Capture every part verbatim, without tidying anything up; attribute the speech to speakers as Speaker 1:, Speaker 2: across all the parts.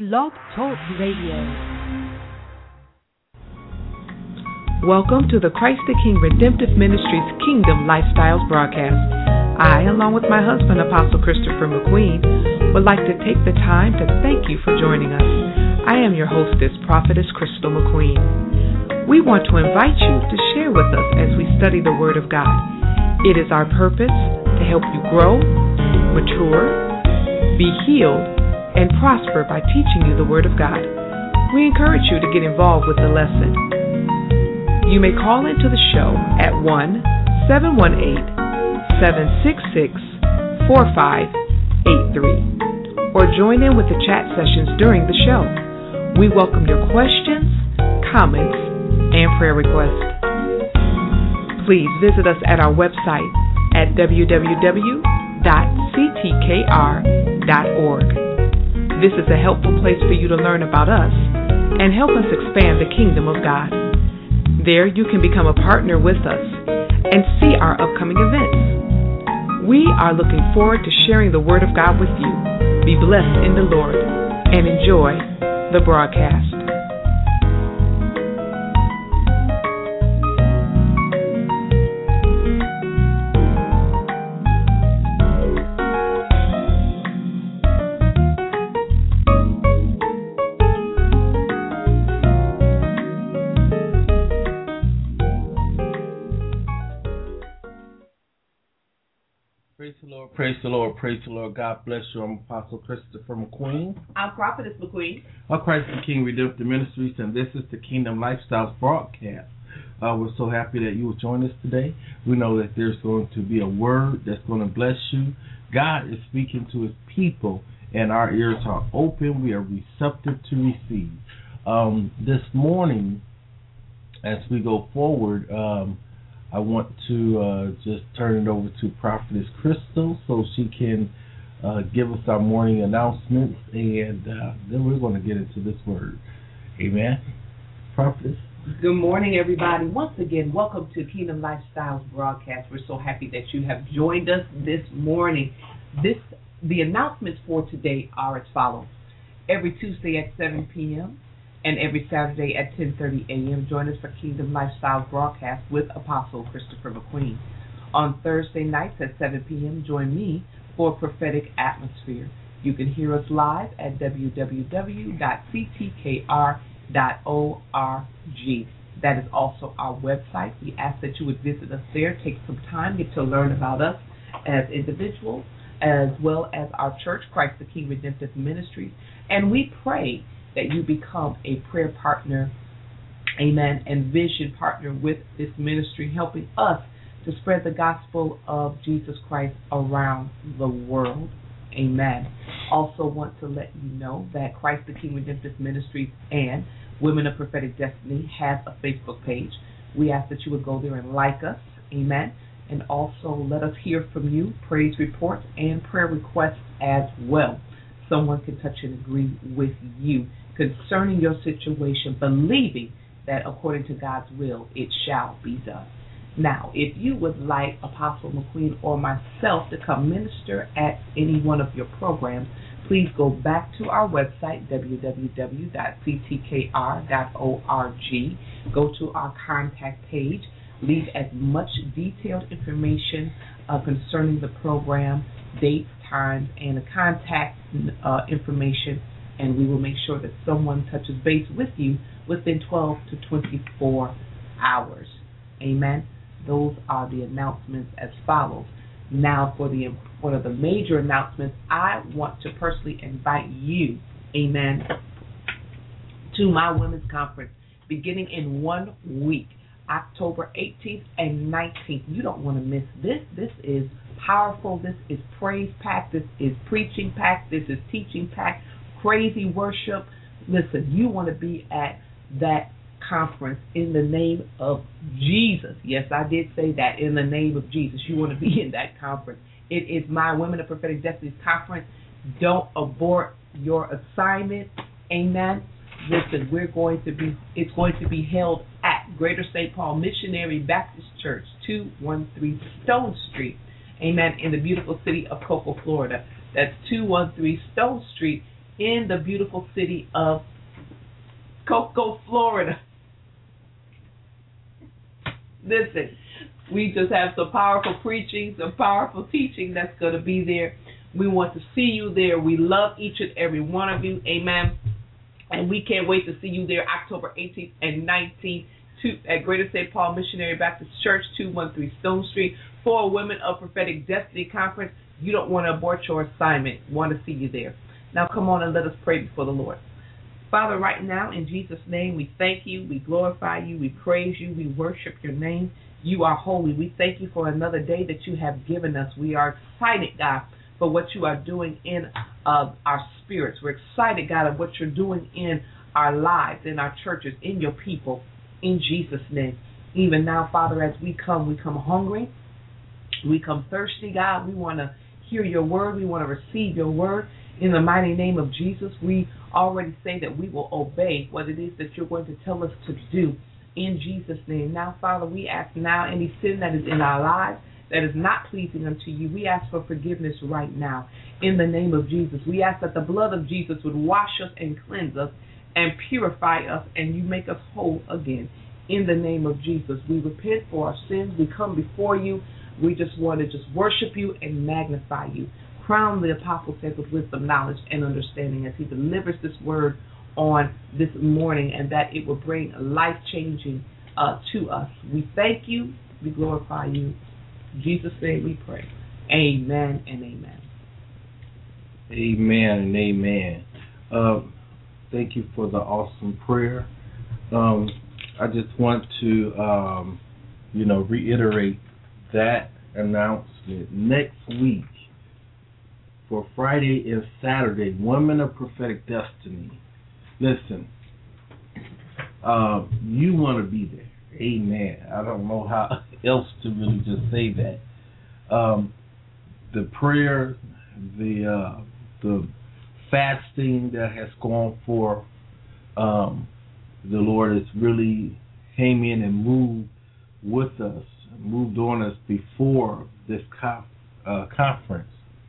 Speaker 1: Blog Talk Radio.
Speaker 2: Welcome to the Christ the King Redemptive Ministries Kingdom Lifestyles broadcast. I, along with my husband, Apostle Christopher McQueen, would like to take the time to thank you for joining us. I am your hostess, Prophetess Crystal McQueen. We want to invite you to share with us as we study the Word of God. It is our purpose to help you grow, mature, be healed, and prosper by teaching you the Word of God. We encourage you to get involved with the lesson. You may call into the show at one seven one eight, seven six six, four five eight three or join in with the chat sessions during the show. We welcome your questions, comments, and prayer requests. Please visit us at our website at w w w dot c t k r dot org. This is a helpful place for you to learn about us and help us expand the kingdom of God. There you can become a partner with us and see our upcoming events. We are looking forward to sharing the Word of God with you. Be blessed in the Lord and enjoy the broadcast.
Speaker 3: Praise the Lord, praise the Lord, praise the Lord. God bless you. I'm Apostle Christopher McQueen.
Speaker 4: I'm Prophetess McQueen.
Speaker 3: Of Christ the King Redemptive Ministries, and this is the Kingdom Lifestyles broadcast. Uh, we're so happy that you will join us today. We know that there's going to be a word that's going to bless you. God is speaking to his people, and our ears are open. We are receptive to receive. Um, this morning, as we go forward, um, I want to uh, just turn it over to Prophetess Crystal so she can uh, give us our morning announcements, and uh, then we're going to get into this word. Amen. Prophetess.
Speaker 4: Good morning, everybody. Once again, welcome to Kingdom Lifestyles broadcast. We're so happy that you have joined us this morning. This the announcements for today are as follows. Every Tuesday at seven p.m., and every Saturday at ten thirty a.m., join us for Kingdom Lifestyle broadcast with Apostle Christopher McQueen. On Thursday nights at seven p.m., join me for Prophetic Atmosphere. You can hear us live at w w w dot c t k r dot org. That is also our website. We ask that you would visit us there, take some time, get to learn about us as individuals, as well as our church, Christ the King Redemptive Ministries. And we pray that you become a prayer partner, amen, and vision partner with this ministry, helping us to spread the gospel of Jesus Christ around the world, amen. Also want to let you know that Christ the King Redemptive Ministries and Women of Prophetic Destiny have a Facebook page. We ask that you would go there and like us, amen, and also let us hear from you, praise reports, and prayer requests as well. Someone can touch and agree with you concerning your situation, believing that according to God's will, it shall be done. Now, if you would like Apostle McQueen or myself to come minister at any one of your programs, please go back to our website, w w w dot c t k r dot org. Go to our contact page. Leave as much detailed information uh, concerning the program, dates, times, and the contact uh, information, and we will make sure that someone touches base with you within twelve to twenty-four hours. Amen. Those are the announcements as follows. Now, for the one of the major announcements, I want to personally invite you, amen, to my women's conference beginning in one week, October eighteenth and nineteenth. You don't want to miss this. This is powerful. This is praise-packed. This is preaching-packed. This is teaching-packed. Crazy worship. Listen, you want to be at that conference in the name of Jesus. Yes, I did say that, in the name of Jesus. You want to be in that conference. It is my Women of Prophetic Destiny conference. Don't abort your assignment. Amen. Listen, we're going to be, it's going to be held at Greater Saint Paul Missionary Baptist Church, two one three Stone Street. Amen. In the beautiful city of Cocoa, Florida. That's two one three Stone Street in the beautiful city of Cocoa, Florida. Listen, we just have some powerful preaching, some powerful teaching that's going to be there. We want to see you there. We love each and every one of you. Amen. And we can't wait to see you there October eighteenth and nineteenth to, at Greater Saint Paul Missionary Baptist Church, two one three Stone Street, for a Women of Prophetic Destiny Conference. You don't want to abort your assignment. We want to see you there. Now come on and let us pray before the Lord. Father, right now, in Jesus' name, we thank you, we glorify you, we praise you, we worship your name. You are holy. We thank you for another day that you have given us. We are excited, God, for what you are doing in uh, our spirits. We're excited, God, of what you're doing in our lives, in our churches, in your people, in Jesus' name. Even now, Father, as we come, we come hungry, we come thirsty, God. We want to hear your word. We want to receive your word. In the mighty name of Jesus, we already say that we will obey what it is that you're going to tell us to do in Jesus' name. Now, Father, we ask now any sin that is in our lives that is not pleasing unto you, we ask for forgiveness right now in the name of Jesus. We ask that the blood of Jesus would wash us and cleanse us and purify us, and you make us whole again. In the name of Jesus, we repent for our sins. We come before you. We just want to just worship you and magnify you. Crown the Apostle Ted with wisdom, knowledge, and understanding as he delivers this word on this morning, and that it will bring life-changing uh, to us. We thank you. We glorify you. In Jesus' name we pray. Amen and amen.
Speaker 3: Amen and amen. Um, thank you for the awesome prayer. Um, I just want to, um, you know, reiterate that announcement. Next week, for Friday and Saturday, Women of Prophetic Destiny. Listen, uh, you want to be there. Amen. I don't know how else to really just say that. Um, the prayer, the uh, the fasting that has gone forth, um, the Lord has really came in and moved with us, moved on us before this conf- uh, conference.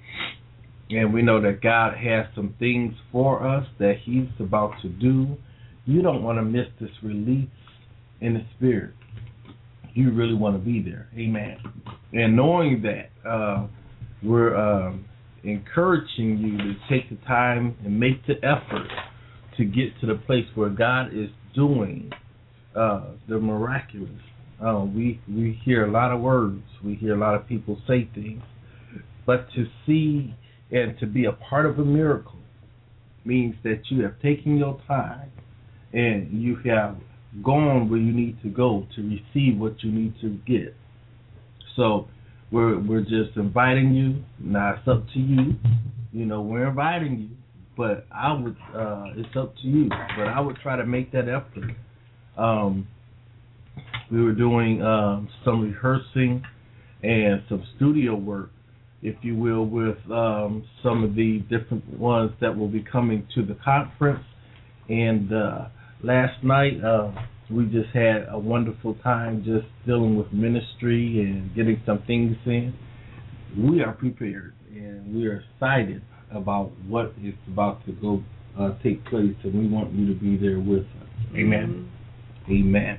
Speaker 3: And we know that God has some things for us that he's about to do. You don't want to miss this release in the spirit. You really want to be there. Amen. And knowing that, uh, we're um, encouraging you to take the time and make the effort to get to the place where God is doing uh, the miraculous. Uh, we, we hear a lot of words. We hear a lot of people say things. But to see and to be a part of a miracle means that you have taken your time and you have gone where you need to go to receive what you need to get. So we're we're just inviting you. Now it's up to you. You know, we're inviting you, but I would uh, it's up to you. But I would try to make that effort. Um, we were doing um, some rehearsing and some studio work, if you will, with um, some of the different ones that will be coming to the conference. And uh, last night, uh, we just had a wonderful time just dealing with ministry and getting some things in. We are prepared, and we are excited about what is about to go uh, take place, and we want you to be there with us. Amen. Mm-hmm. Amen.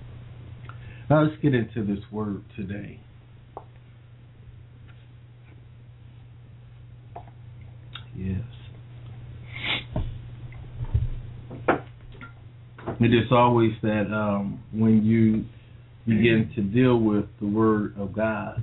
Speaker 3: Now let's get into this word today. Yes. It is always that um, when you begin to deal with the Word of God,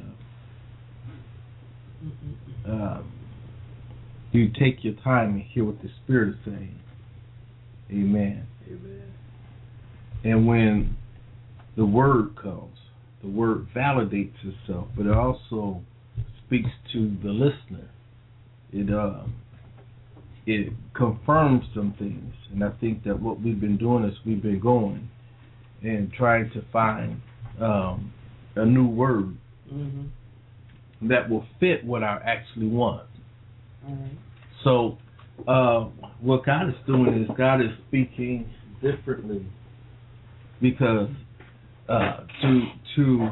Speaker 3: that uh, uh, you take your time and hear what the Spirit is saying. Amen. Amen. And when the Word comes, the Word validates itself, but it also speaks to the listener. It uh, it confirms some things, and I think that what we've been doing is we've been going and trying to find um, a new word mm-hmm. that will fit what I actually want. Mm-hmm. So uh, what God is doing is God is speaking differently because uh, to to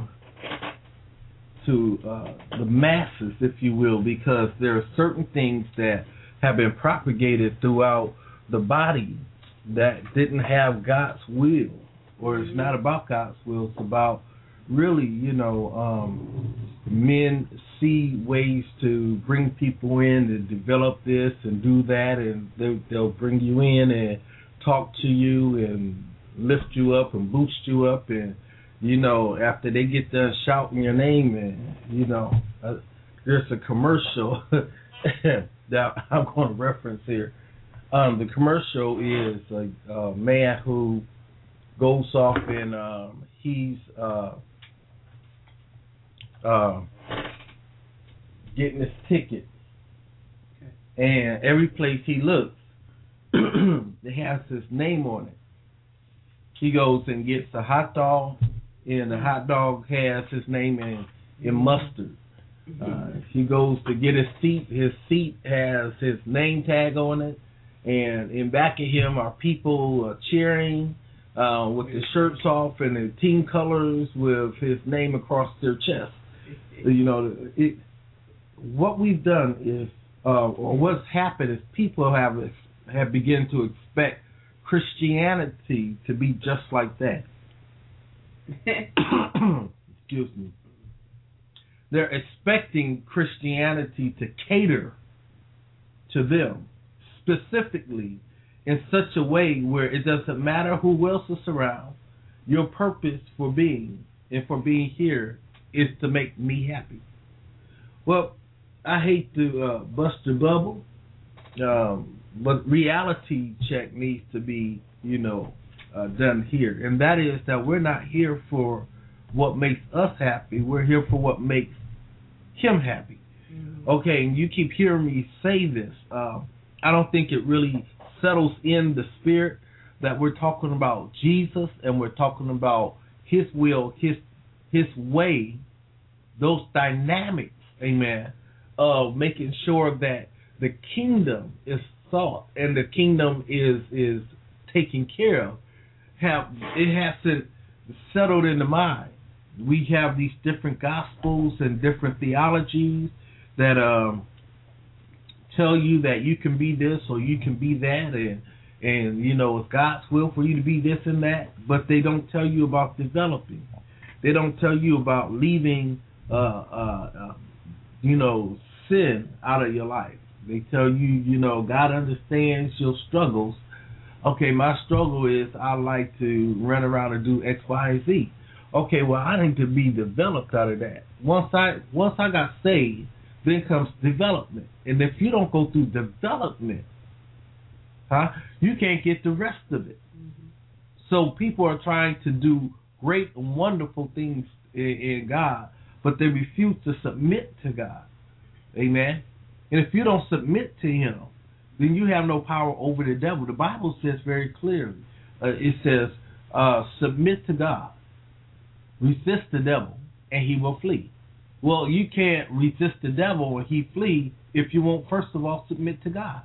Speaker 3: to uh, the masses, if you will, because there are certain things that have been propagated throughout the body that didn't have God's will, or it's not about God's will. It's about really, you know, um, men see ways to bring people in and develop this and do that, and they, they'll bring you in and talk to you and lift you up and boost you up, and you know, after they get done shouting your name, and you know, uh, there's a commercial that I'm going to reference here. Um, the commercial is a, a man who goes off and um, he's uh, uh, getting his ticket, okay. And every place he looks, it has his name on it. He goes and gets a hot dog, and the hot dog has his name in, in mustard. Uh, he goes to get his seat. His seat has his name tag on it, and in back of him are people uh, cheering uh, with their shirts off and their team colors with his name across their chest. You know, it, what we've done is, uh, or what's happened is, people have have begun to expect Christianity to be just like that. Excuse me. They're expecting Christianity to cater to them specifically in such a way where it doesn't matter who else is around. Your purpose for being and for being here is to make me happy. Well, I hate to uh, bust your bubble, um, but reality check needs to be, you know, uh, done here. And that is that we're not here for what makes us happy. We're here for what makes him happy. Mm-hmm. Okay, and you keep hearing me say this. Uh, I don't think it really settles in the spirit that we're talking about Jesus and we're talking about his will, his his way, those dynamics, amen, of making sure that the kingdom is sought and the kingdom is is taken care of. Have it hasn't settled in the mind. We have these different gospels and different theologies that um, tell you that you can be this or you can be that, and and you know it's God's will for you to be this and that, but they don't tell you about developing. They don't tell you about leaving, uh, uh, uh, you know, sin out of your life. They tell you, you know, God understands your struggles. Okay, my struggle is I like to run around and do X, Y, Z. Okay, well, I need to be developed out of that. Once I once I got saved, then comes development. And if you don't go through development, huh, you can't get the rest of it. Mm-hmm. So people are trying to do great and wonderful things in, in God, but they refuse to submit to God. Amen? And if you don't submit to him, then you have no power over the devil. The Bible says very clearly, uh, it says, uh, submit to God. Resist the devil, and he will flee. Well, you can't resist the devil and he flee if you won't, first of all, submit to God.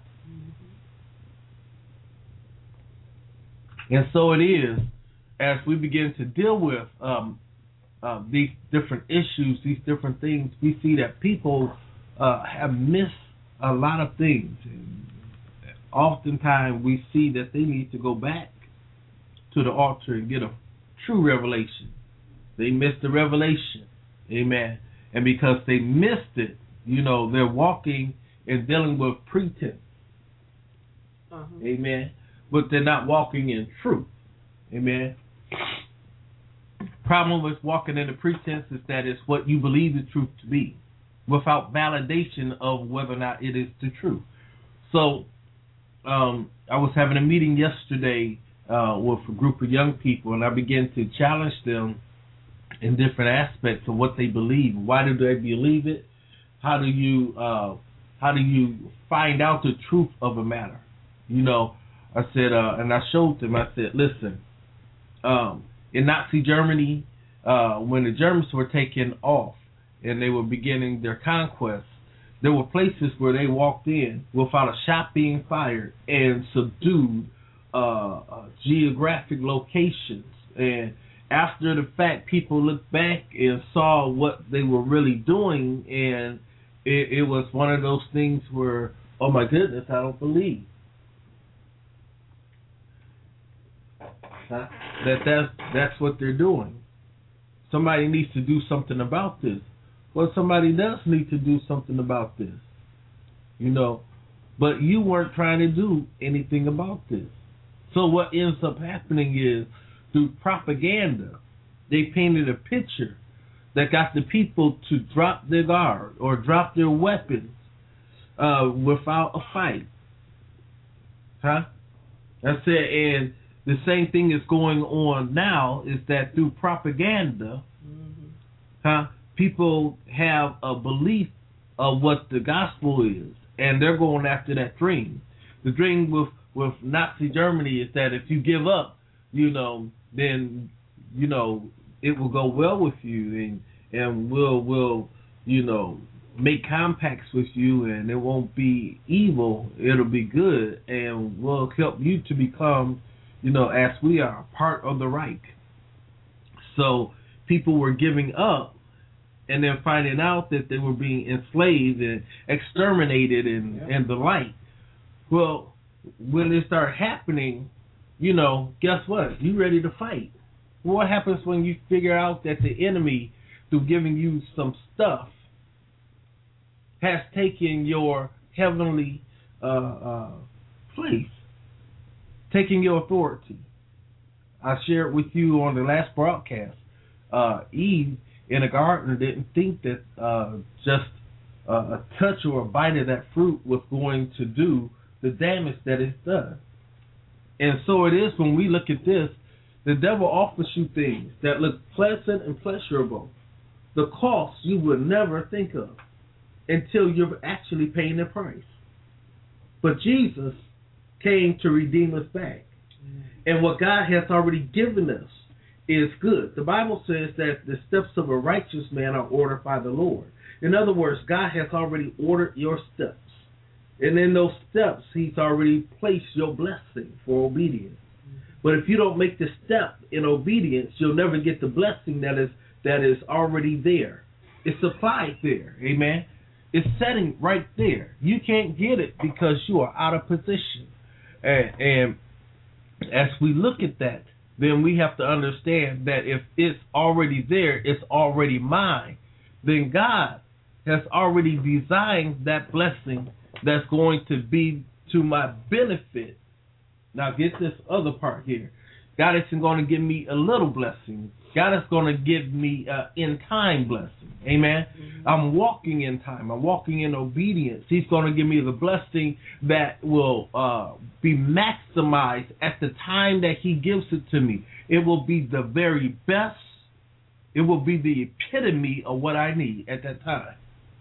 Speaker 3: Mm-hmm. And so it is, as we begin to deal with um, uh, these different issues, these different things, we see that people uh, have missed a lot of things. And oftentimes we see that they need to go back to the altar and get a true revelation. They missed the revelation. Amen. And because they missed it, you know, they're walking and dealing with pretense. Uh-huh. Amen. But they're not walking in truth. Amen. Problem with walking in the pretense is that it's what you believe the truth to be without validation of whether or not it is the truth. So um, I was having a meeting yesterday uh, with a group of young people, and I began to challenge them in different aspects of what they believe. Why do they believe it? How do you uh, how do you find out the truth of a matter? You know, I said, uh, and I showed them. I said, listen, um, in Nazi Germany, uh, when the Germans were taking off and they were beginning their conquest, there were places where they walked in without a shot being fired and subdued uh, uh, geographic locations. And after the fact, people looked back and saw what they were really doing, and it, it was one of those things where oh my goodness, I don't believe. Huh? That that's, that's what they're doing. Somebody needs to do something about this. Well, somebody does need to do something about this. You know, but you weren't trying to do anything about this. So what ends up happening is, through propaganda, they painted a picture that got the people to drop their guard or drop their weapons uh, without a fight. Huh? That's it. And the same thing is going on now, is that through propaganda, mm-hmm. huh, people have a belief of what the gospel is, and they're going after that dream. The dream with, with Nazi Germany is that if you give up, you know, then, you know, it will go well with you, and and we'll, we'll, you know, make compacts with you, and it won't be evil, it'll be good, and we'll help you to become, you know, as we are, part of the Reich. So people were giving up and then finding out that they were being enslaved and exterminated and, yeah. and the like. Well, when it started happening, you know, guess what? You ready to fight. Well, what happens when you figure out that the enemy, through giving you some stuff, has taken your heavenly uh, uh, place, taking your authority? I shared with you on the last broadcast, uh, Eve in a garden didn't think that uh, just uh, a touch or a bite of that fruit was going to do the damage that it's done. And so it is when we look at this, the devil offers you things that look pleasant and pleasurable, the cost you would never think of until you're actually paying the price. But Jesus came to redeem us back. And what God has already given us is good. The Bible says that the steps of a righteous man are ordered by the Lord. In other words, God has already ordered your steps. And in those steps, he's already placed your blessing for obedience. But if you don't make the step in obedience, you'll never get the blessing that is that is already there. It's supplied there. Amen. It's setting right there. You can't get it because you are out of position. And, and as we look at that, then we have to understand that if it's already there, it's already mine, then God has already designed that blessing that's going to be to my benefit. Now get this other part here. God isn't going to give me a little blessing. God is going to give me an in-time blessing. Amen? Mm-hmm. I'm walking in time. I'm walking in obedience. He's going to give me the blessing that will uh, be maximized at the time that he gives it to me. It will be the very best. It will be the epitome of what I need at that time.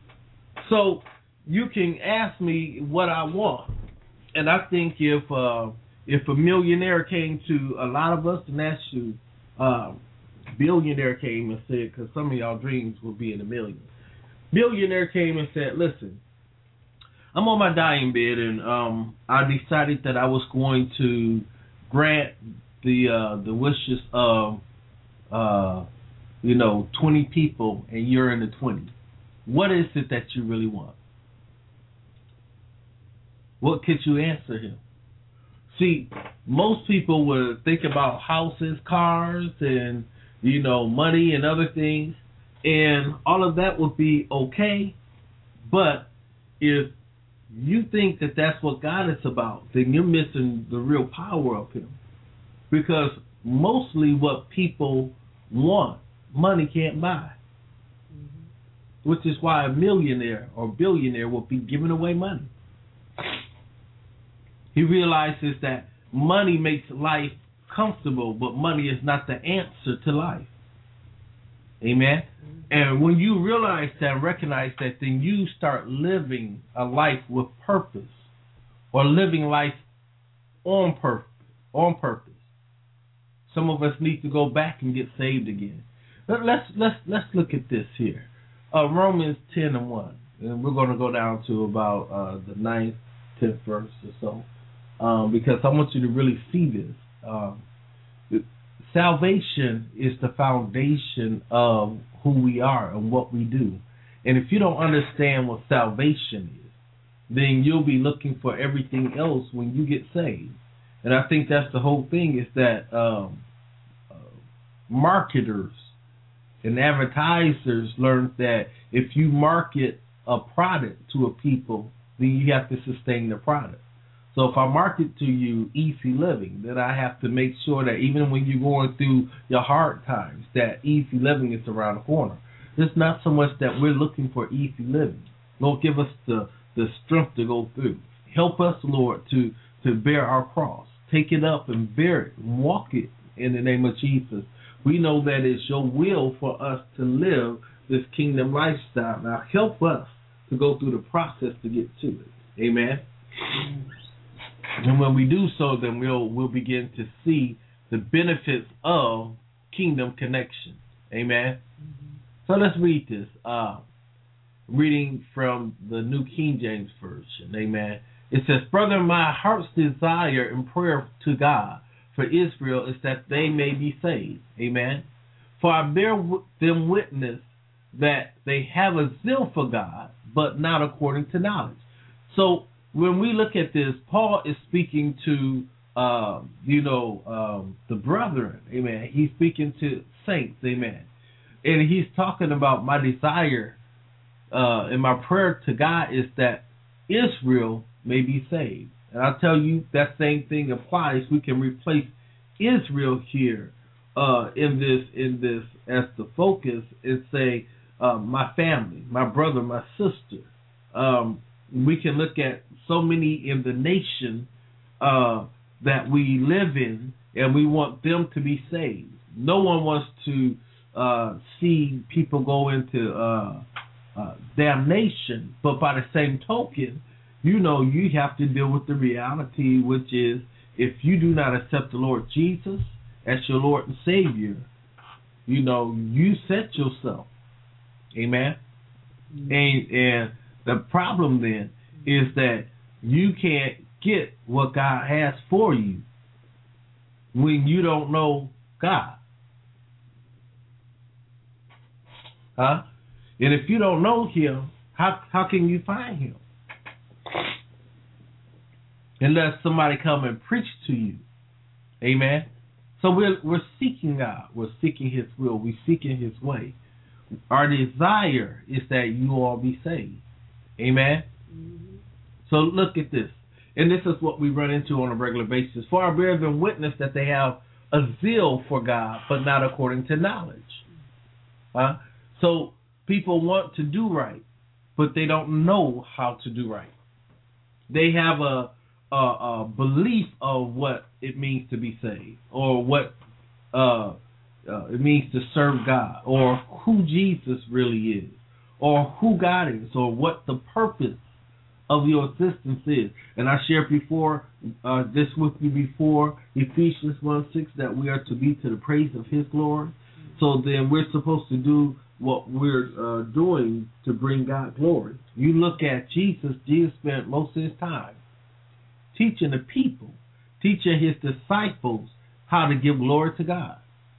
Speaker 3: So you can ask me what I want. And I think if uh, if a millionaire came to a lot of us and asked you, uh, billionaire came and said, because some of y'all dreams will be in the millions. Billionaire came and said, listen, I'm on my dying bed, and um, I decided that I was going to grant the uh, the wishes of, uh, you know, twenty people, and you're in the twenty. What is it that you really want? What could you answer him? See, most people would think about houses, cars, and, you know, money and other things, and all of that would be okay. But if you think that that's what God is about, then you're missing the real power of him. Because mostly what people want, money can't buy. Mm-hmm. Which is why a millionaire or billionaire will be giving away money. He realizes that money makes life comfortable, but money is not the answer to life. Amen? Mm-hmm. And when you realize that and recognize that, then you start living a life with purpose, or living life on purpose. On purpose. Some of us need to go back and get saved again. But let's let's let's look at this here. Uh, Romans ten and one, and we're going to go down to about uh, the ninth, tenth verse or so. Um, because I want you to really see this. Um, salvation is the foundation of who we are and what we do. And if you don't understand what salvation is, then you'll be looking for everything else when you get saved. And I think that's the whole thing, is that um, uh, marketers and advertisers learned that if you market a product to a people, then you have to sustain the product. So if I market to you easy living, then I have to make sure that even when you're going through your hard times, that easy living is around the corner. It's not so much that we're looking for easy living. Lord, give us the, the strength to go through. Help us, Lord, to, to bear our cross. Take it up and bear it. Walk it in the name of Jesus. We know that it's your will for us to live this kingdom lifestyle. Now help us to go through the process to get to it. Amen. And when we do so, then we'll we'll begin to see the benefits of kingdom connection. Amen. Mm-hmm. So let's read this. Uh, reading from the New King James Version. Amen. It says, "Brother, my heart's desire and prayer to God for Israel is that they may be saved." Amen. "For I bear w- them witness that they have a zeal for God, but not according to knowledge." So when we look at this, Paul is speaking to, uh, you know, um, the brethren. Amen. He's speaking to saints. Amen. And he's talking about my desire uh, and my prayer to God is that Israel may be saved. And I'll tell you, that same thing applies. We can replace Israel here uh, in this in this as the focus and say, uh, my family, my brother, my sister. Um, we can look at so many in the nation uh, that we live in, and we want them to be saved. No one wants to uh, see people go into uh, uh, damnation, but by the same token, you know, you have to deal with the reality, which is if you do not accept the Lord Jesus as your Lord and Savior, you know, you set yourself. Amen? Mm-hmm. And, and the problem then is that you can't get what God has for you when you don't know God. Huh? And if you don't know Him, how how can you find Him? Unless somebody come and preach to you. Amen? So we're, we're seeking God. We're seeking His will. We're seeking His way. Our desire is that you all be saved. Amen? Mm-hmm. So look at this. And this is what we run into on a regular basis. "For I bear them witness that they have a zeal for God, but not according to knowledge." Huh? So people want to do right, but they don't know how to do right. They have a, a, a belief of what it means to be saved, or what uh, uh, it means to serve God, or who Jesus really is, or who God is, or what the purpose of your existence is. And I shared before uh, this with you before, Ephesians one six, that we are to be to the praise of His glory. So then we're supposed to do what we're uh, doing to bring God glory. You look at Jesus. Jesus spent most of His time teaching the people, teaching His disciples how to give glory to God.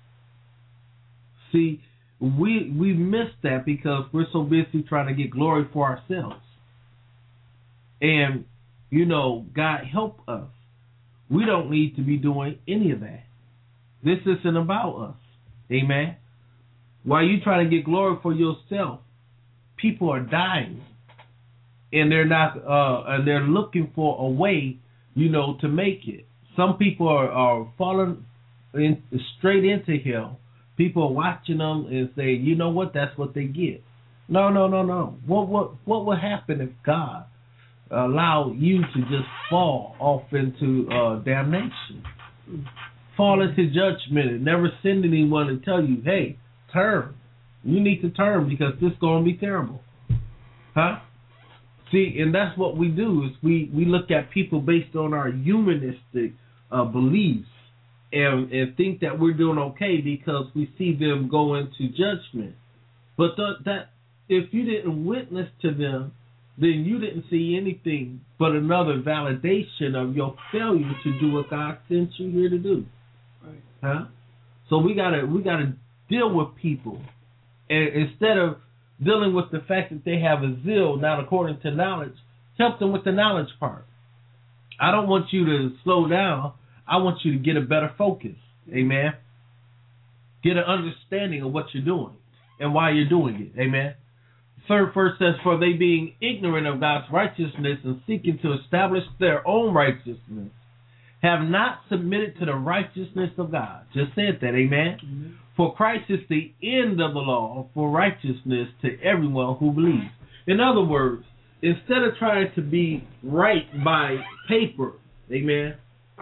Speaker 3: See, we we miss that because we're so busy trying to get glory for ourselves. And, you know, God help us. We don't need to be doing any of that. This isn't about us. Amen? While you try to get glory for yourself, people are dying. And they're not, uh, and they're looking for a way, you know, to make it. Some people are, are falling in, straight into hell. People are watching them and say, you know what, that's what they get. No, no, no, no. What what what would happen if God allowed you to just fall off into uh, damnation? Fall into judgment and never send anyone to tell you, hey, turn. You need to turn because this is going to be terrible. Huh? See, and that's what we do is we, we look at people based on our humanistic uh, beliefs and, and think that we're doing okay because we see them go into judgment. But th- that if you didn't witness to them, then you didn't see anything but another validation of your failure to do what God sent you here to do. Right. Huh? So we gotta we gotta deal with people, and instead of dealing with the fact that they have a zeal not according to knowledge, help them with the knowledge part. I don't want you to slow down. I want you to get a better focus. Amen. Get an understanding of what you're doing and why you're doing it. Amen. Third verse says, for they being ignorant of God's righteousness and seeking to establish their own righteousness, have not submitted to the righteousness of God. Just said that, amen. Mm-hmm. For Christ is the end of the law for righteousness to everyone who believes. In other words, instead of trying to be right by paper, amen,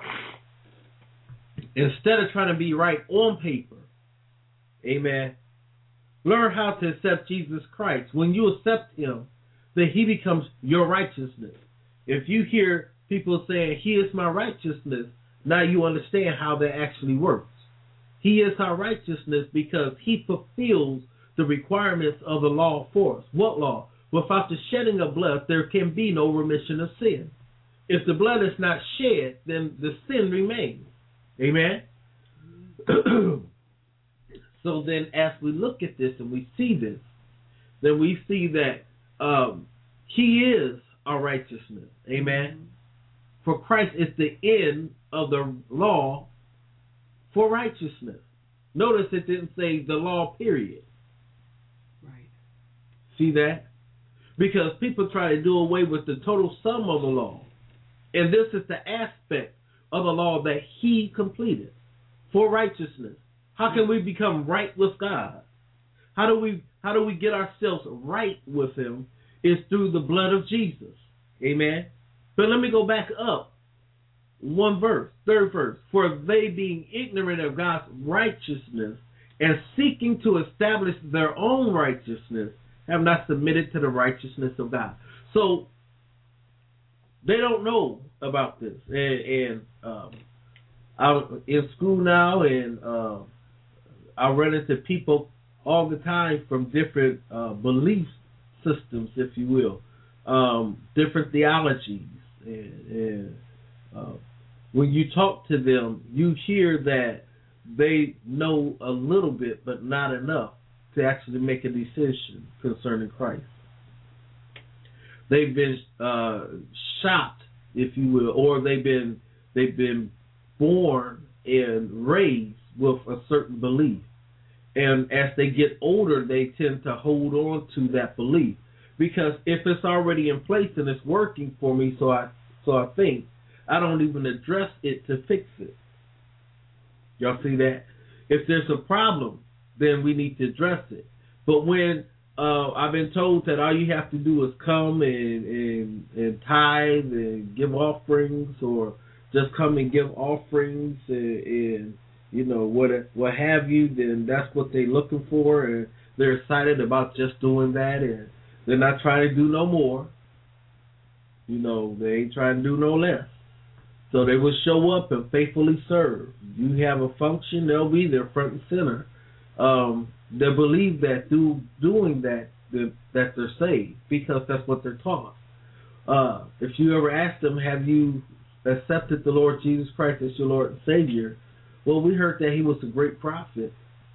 Speaker 3: instead of trying to be right on paper, amen, learn how to accept Jesus Christ. When you accept him, then he becomes your righteousness. If you hear people saying, he is my righteousness, now you understand how that actually works. He is our righteousness because he fulfills the requirements of the law for us. What law? Without the shedding of blood, there can be no remission of sin. If the blood is not shed, then the sin remains. Amen? So then as we look at this and we see this, then we see that um, he is our righteousness. Amen? For Christ is the end of the law for righteousness. Notice it didn't say the law, period.
Speaker 4: Right.
Speaker 3: See that? Because people try to do away with the total sum of the law. And this is the aspect of the law that he completed for righteousness. How can we become right with God? How do we how do we get ourselves right with him? It's through the blood of Jesus. Amen. But let me go back up. One verse, third verse. For they being ignorant of God's righteousness and seeking to establish their own righteousness have not submitted to the righteousness of God. So they don't know about this. And, and um, I'm in school now, and uh, I run into people all the time from different uh, belief systems, if you will, um, different theologies. And, and uh, when you talk to them, you hear that they know a little bit, but not enough to actually make a decision concerning Christ. They've been uh, shot, if you will, or they've been they've been born and raised with a certain belief, and as they get older, they tend to hold on to that belief because if it's already in place and it's working for me, so I so I think I don't even address it to fix it. Y'all see that? If there's a problem, then we need to address it. But when uh, I've been told that all you have to do is come and, and, and tithe and give offerings, or just come and give offerings and, and you know what what have you, then that's what they're looking for, and they're excited about just doing that, and they're not trying to do no more. You know, they ain't trying to do no less. So they will show up and faithfully serve. You have a function, they'll be there front and center. Um, they believe that through doing that, that, that they're saved, because that's what they're taught. Uh, if you ever ask them, have you accepted the Lord Jesus Christ as your Lord and Savior? Well, we heard that he was a great prophet.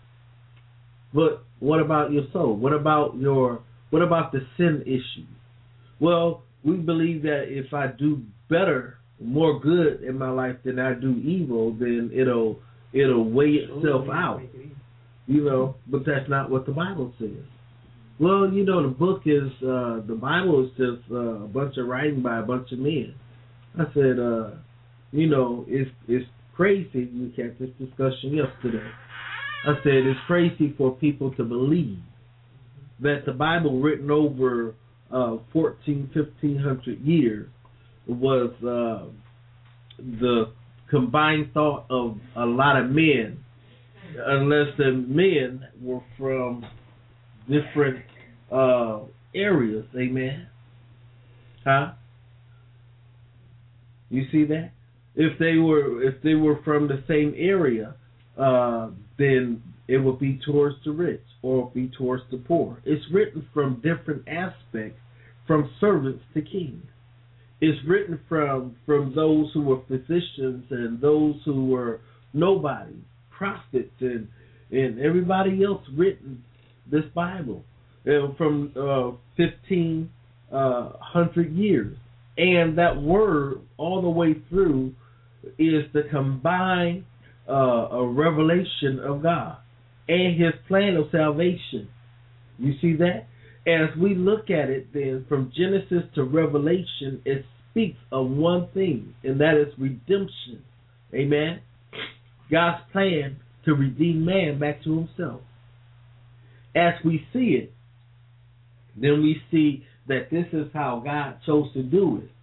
Speaker 3: But what about your soul? What about your what about the sin issue? Well, we believe that if I do better, more good in my life than I do evil, then it'll it'll weigh itself out. You know, but that's not what the Bible says. Well, you know, the book is uh, the Bible is just uh, a bunch of writing by a bunch of men. I said, uh, you know, it's it's crazy. We had this discussion yesterday. I said it's crazy for people to believe that the Bible, written over uh, fourteen, fifteen hundred years, was uh, the combined thought of a lot of men, unless the men were from different uh, areas. Amen. Huh? You see that? If they were if they were from the same area, uh, then it would be towards the rich or be towards the poor. It's written from different aspects, from servants to kings. It's written from from those who were physicians and those who were nobody, prophets, and and everybody else written this Bible. And from uh, fifteen hundred years, And that word all the way through is the combined uh, a revelation of God and his plan of salvation. You see that? As we look at it then, from Genesis to Revelation, it speaks of one thing, and that is redemption. Amen? God's plan to redeem man back to himself. As we see it, then we see that this is how God chose to do it.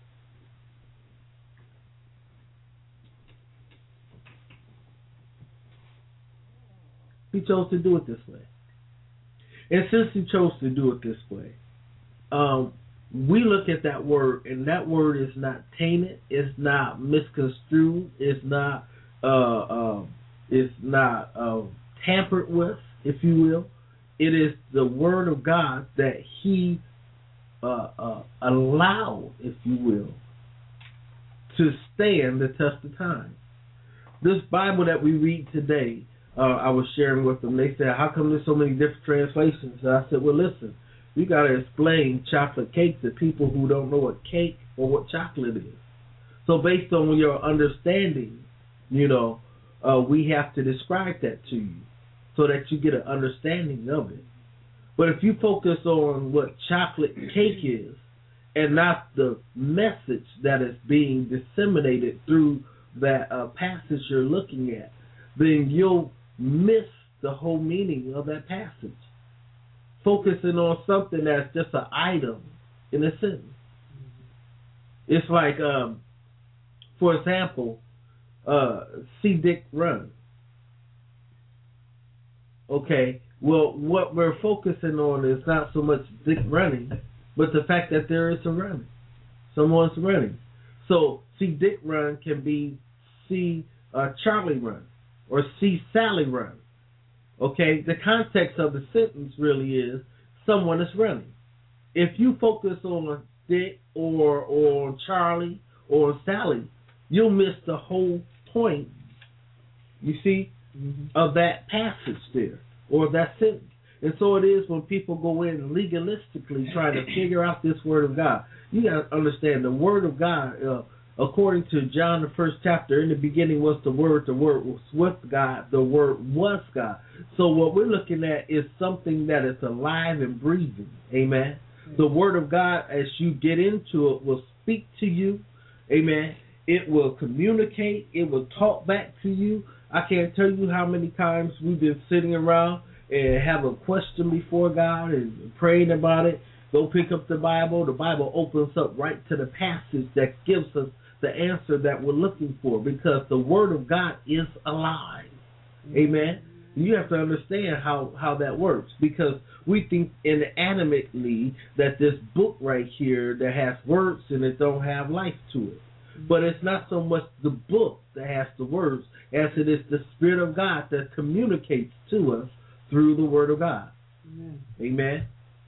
Speaker 3: He chose to do it this way. And since he chose to do it this way, um, we look at that word, and that word is not tainted, it's not misconstrued, it's not uh, uh, it's not uh, tampered with, if you will. It is the word of God that he uh, uh, allowed, if you will, to stand the test of time. This Bible that we read today, uh, I was sharing with them. They said, how come there's so many different translations? And I said, well, listen, you got to explain chocolate cake to people who don't know what cake or what chocolate is. So based on your understanding, you know, uh, we have to describe that to you so that you get an understanding of it. But if you focus on what chocolate cake is and not the message that is being disseminated through that uh, passage you're looking at, then you'll miss the whole meaning of that passage. Focusing on something that's just an item in a sentence. It's like, um, for example, uh, see Dick run. Okay, well, what we're focusing on is not so much Dick running, but the fact that there is a running. Someone's running. So, see Dick run can be see uh, Charlie run or see Sally run. Okay, the context of the sentence really is someone is running. If you focus on Dick or or Charlie or Sally, you'll miss the whole point, you see, mm-hmm. of that passage there or that sentence. And so it is when people go in legalistically trying to figure out this word of God. You got to understand the word of God, uh, according to John, the first chapter, in the beginning was the word, the word was with God, the word was God. So what we're looking at is something that is alive and breathing. Amen. The word of God, as you get into it, will speak to you. Amen. It will communicate. It will talk back to you. I can't tell you how many times we've been sitting around and have a question before God and praying about it. Go pick up the Bible. The Bible opens up right to the passage that gives us the answer that we're looking for, because the word of God is alive. Amen. You have to understand how, how that works, because we think inanimately that this book right here that has words in it don't have life to it. But it's not so much the book that has the words as it is the Spirit of God that communicates to us through the Word of God. Amen. Amen.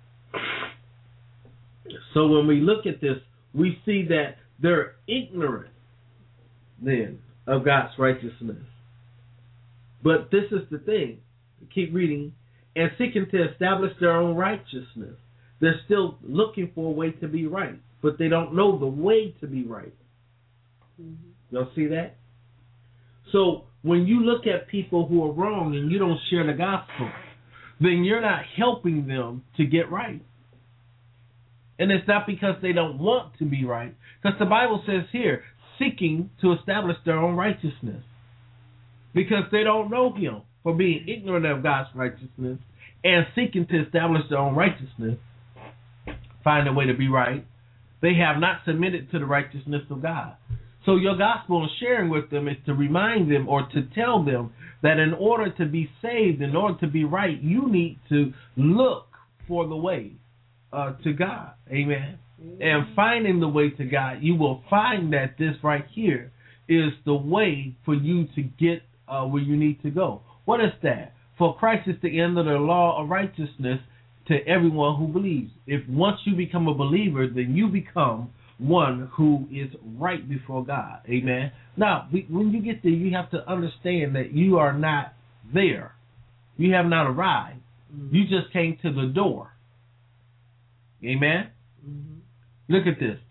Speaker 3: So when we look at this, we see that they're ignorant then of God's righteousness. But this is the thing. Keep reading. And seeking to establish their own righteousness. They're still looking for a way to be right, but they don't know the way to be right. Mm-hmm. Y'all see that? So when you look at people who are wrong and you don't share the gospel, then you're not helping them to get right. And it's not because they don't want to be right, because the Bible says here, seeking to establish their own righteousness. Because they don't know him for being ignorant of God's righteousness and seeking to establish their own righteousness, find a way to be right. They have not submitted to the righteousness of God. So your gospel and sharing with them is to remind them or to tell them that in order to be saved, in order to be right, you need to look for the way uh, to God. Amen. Mm-hmm. And finding the way to God, you will find that this right here is the way for you to get uh, where you need to go. What is that? For Christ is the end of the law of righteousness to everyone who believes. If once you become a believer, then you become one who is right before God. Amen. Now, when you get there, you have to understand that you are not there. You have not arrived. Mm-hmm. You just came to the door. Amen. Mm-hmm. Look at this.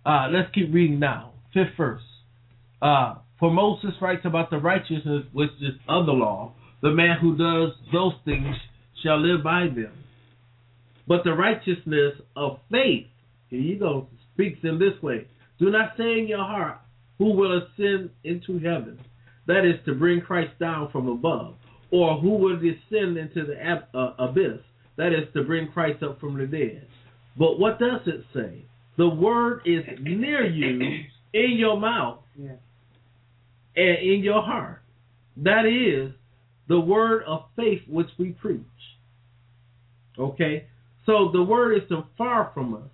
Speaker 3: Uh, let's keep reading now. Fifth verse. Uh, For Moses writes about the righteousness which is of the law. The man who does those things shall live by them. But the righteousness of faith, here you go, speaks in this way. Do not say in your heart, who will ascend into heaven? That is to bring Christ down from above. Or who will descend into the ab- uh, abyss? That is to bring Christ up from the dead. But what does it say? The word is near you, in your mouth, yeah, and in your heart. That is the word of faith which we preach. Okay? So the word isn't far from us.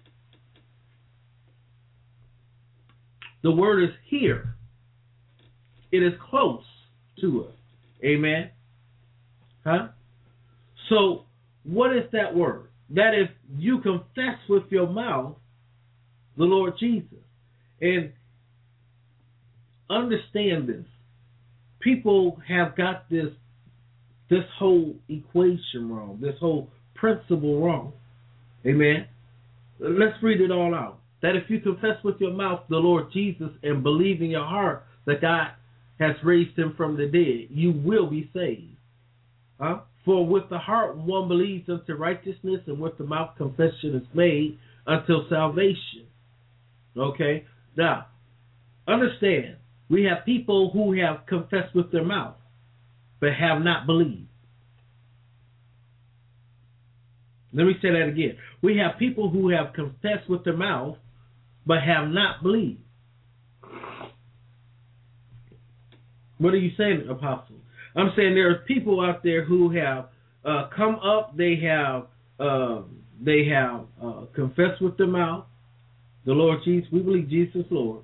Speaker 3: The word is here. It is close to us. Amen? Huh? So what is that word? That if you confess with your mouth the Lord Jesus. And understand this. People have got this this whole equation wrong, this whole principle wrong. Amen? Let's read it all out. That if you confess with your mouth the Lord Jesus and believe in your heart that God has raised him from the dead, you will be saved. Huh? For with the heart one believes unto righteousness, and with the mouth confession is made until salvation. Okay? Now, understand, we have people who have confessed with their mouth, but have not believed. Let me say that again. We have people who have confessed with their mouth, but have not believed. What are you saying, Apostle? I'm saying there are people out there who have uh, come up. They have uh, they have uh, confessed with their mouth the Lord Jesus. We believe Jesus is Lord.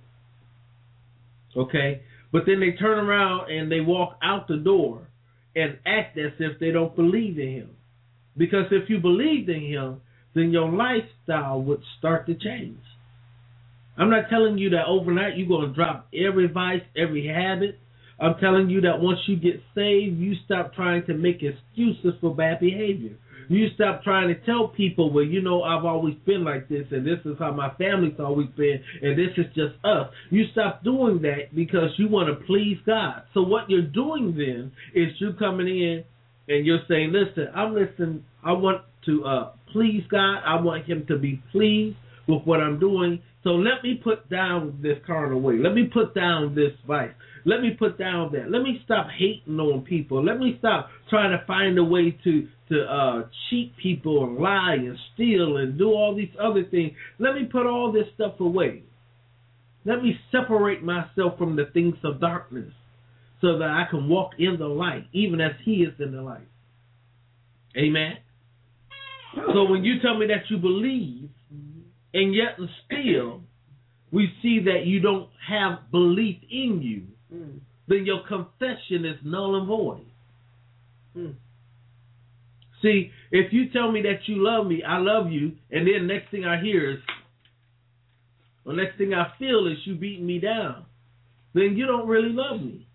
Speaker 3: Okay, but then they turn around and they walk out the door and act as if they don't believe in him. Because if you believed in him, then your lifestyle would start to change. I'm not telling you that overnight you're going to drop every vice, every habit. I'm telling you that once you get saved, you stop trying to make excuses for bad behavior. You stop trying to tell people, well, you know, I've always been like this, and this is how my family's always been, and this is just us. You stop doing that because you want to please God. So what you're doing then is you coming in and you're saying, listen, I'm listening. I want to uh, please God. I want him to be pleased with what I'm doing. So let me put down this carnal way. Let me put down this vice. Let me put down that. Let me stop hating on people. Let me stop trying to find a way to to uh, cheat people and lie and steal and do all these other things. Let me put all this stuff away. Let me separate myself from the things of darkness so that I can walk in the light, even as he is in the light. Amen? So when you tell me that you believe, and yet and still we see that you don't have belief in you, mm. then your confession is null and void. Mm. See, if you tell me that you love me, I love you, and then next thing I hear is, the next thing I feel is you beating me down, then you don't really love me.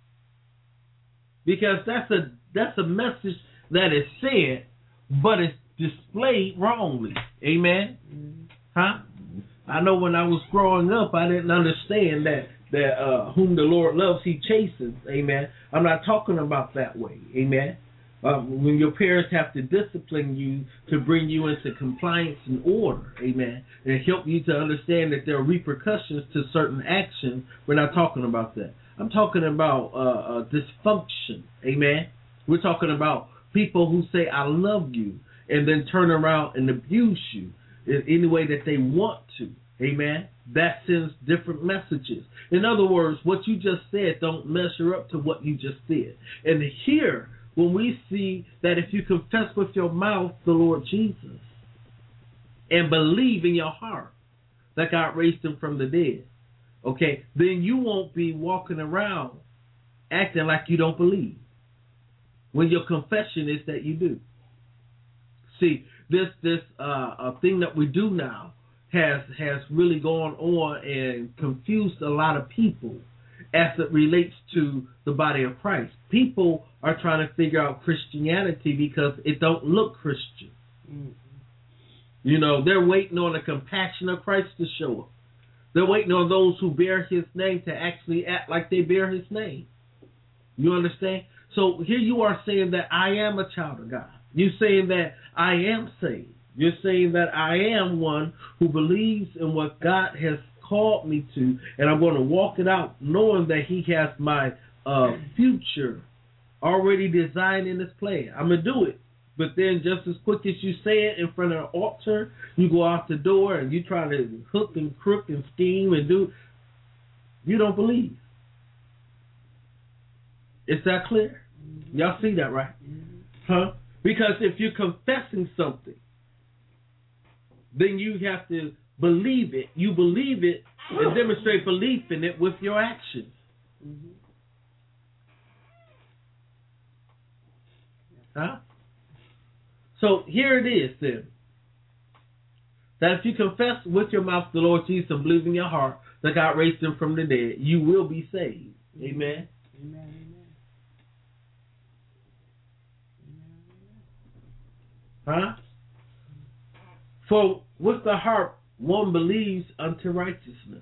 Speaker 3: Because that's a that's a message that is said, but it's displayed wrongly. Amen? Mm. Huh? I know when I was growing up, I didn't understand that that uh, whom the Lord loves, he chastens. Amen. I'm not talking about that way. Amen. Um, when your parents have to discipline you to bring you into compliance and order, amen, and help you to understand that there are repercussions to certain actions, we're not talking about that. I'm talking about uh, uh, dysfunction. Amen. We're talking about people who say, I love you, and then turn around and abuse you in any way that they want to. Amen. That sends different messages. In other words, what you just said don't measure up to what you just did. And here, when we see that if you confess with your mouth the Lord Jesus and believe in your heart that God raised him from the dead, okay, then you won't be walking around acting like you don't believe when your confession is that you do. See, this this uh, uh, thing that we do now has has really gone on and confused a lot of people as it relates to the body of Christ. People are trying to figure out Christianity because it don't look Christian. Mm-hmm. You know, they're waiting on the compassion of Christ to show up. They're waiting on those who bear his name to actually act like they bear his name. You understand? So here you are saying that I am a child of God. You're saying that I am saved. You're saying that I am one who believes in what God has called me to, and I'm going to walk it out knowing that he has my uh, future already designed in his plan. I'm going to do it. But then just as quick as you say it in front of an altar, you go out the door and you try to hook and crook and scheme and do. You don't believe. Is that clear? Y'all see that, right? Huh? Because if you're confessing something, then you have to believe it. You believe it and demonstrate belief in it with your actions. Mm-hmm. Huh? So here it is then. That if you confess with your mouth the Lord Jesus and believe in your heart that God raised him from the dead, you will be saved. Amen?
Speaker 4: Amen.
Speaker 3: Huh? For with the heart one believes unto righteousness.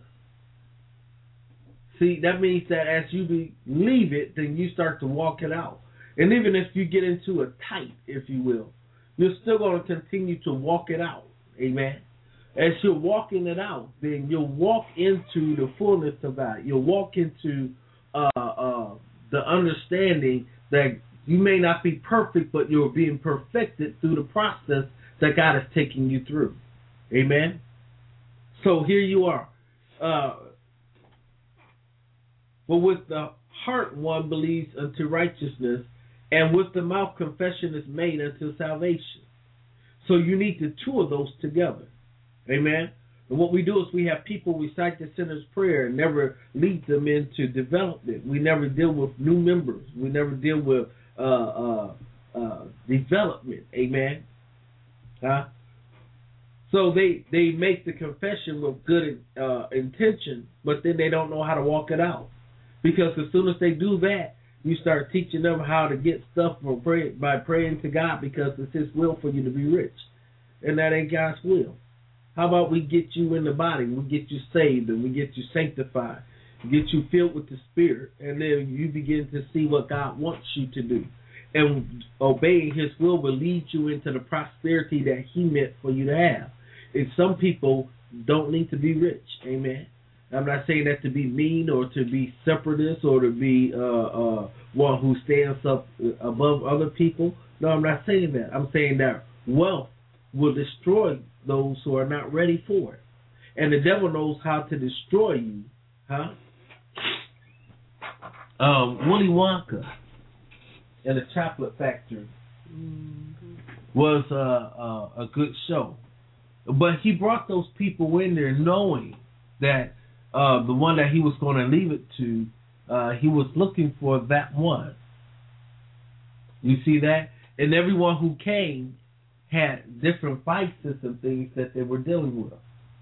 Speaker 3: See, that means that as you believe it, then you start to walk it out. And even if you get into a tight, if you will, you're still going to continue to walk it out. Amen. As you're walking it out, then you'll walk into the fullness of God. You'll walk into uh, uh, the understanding that you may not be perfect, but you're being perfected through the process that God is taking you through. Amen. So here you are. Uh, but with the heart one believes unto righteousness, and with the mouth confession is made unto salvation. So you need the two of those together. Amen. And what we do is we have people recite the sinner's prayer and never lead them into development. We never deal with new members. We never deal with uh, uh, uh, development. Amen. Huh? So they, they make the confession with good uh, intention, but then they don't know how to walk it out. Because as soon as they do that, you start teaching them how to get stuff for pray, by praying to God, because it's his will for you to be rich. And that ain't God's will. How about we get you in the body, we get you saved, and we get you sanctified, get you filled with the Spirit, and then you begin to see what God wants you to do. And obeying his will will lead you into the prosperity that he meant for you to have. And some people don't need to be rich. Amen. I'm not saying that to be mean or to be separatist or to be uh, uh, one who stands up above other people. No, I'm not saying that. I'm saying that wealth will destroy those who are not ready for it. And the devil knows how to destroy you. Huh? Um, Willy Wonka and the Chocolate Factory was uh, uh, a good show. But he brought those people in there knowing that uh, the one that he was going to leave it to, uh, he was looking for that one. You see that? And everyone who came had different vices and things that they were dealing with.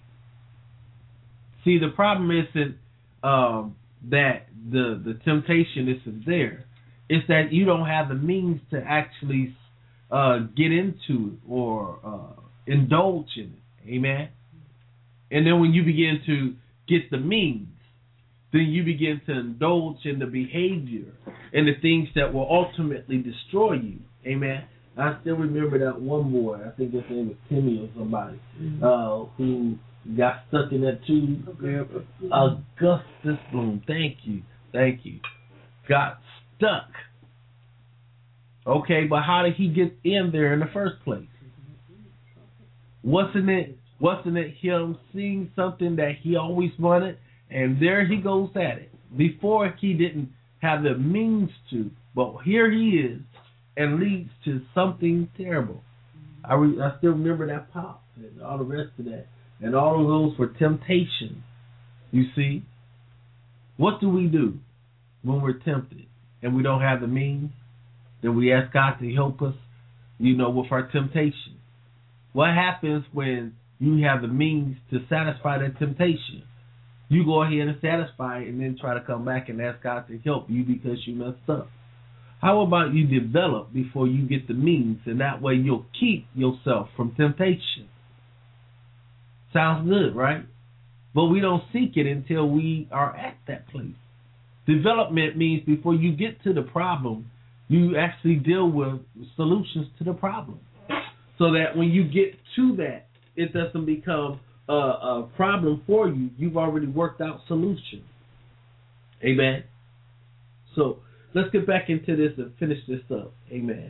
Speaker 3: See, the problem isn't um, that the, the temptation isn't there. It's that you don't have the means to actually uh, get into it or uh, indulge in it. Amen? And then when you begin to get the means, then you begin to indulge in the behavior and the things that will ultimately destroy you. Amen? I still remember that one boy, I think his name was Timmy or somebody, mm-hmm. uh, who got stuck in that tube. Okay. Augustus Bloom, thank you, thank you. Got stuck. Okay, but how did he get in there in the first place? Wasn't it, wasn't it him seeing something that he always wanted, and there he goes at it? Before he didn't have the means to, but here he is, and leads to something terrible. I re- I still remember that pop and all the rest of that. And all of those were temptations. You see? What do we do when we're tempted and we don't have the means? Then we ask God to help us, you know, with our temptation. What happens when you have the means to satisfy that temptation? You go ahead and satisfy it and then try to come back and ask God to help you because you messed up. How about you develop before you get the means, and that way you'll keep yourself from temptation? Sounds good, right? but we don't seek it until we are at that place. Development means before you get to the problem, you actually deal with solutions to the problem. So that when you get to that, it doesn't become a, a problem for you. You've already worked out solutions. Amen. So let's get back into this and finish this up. Amen.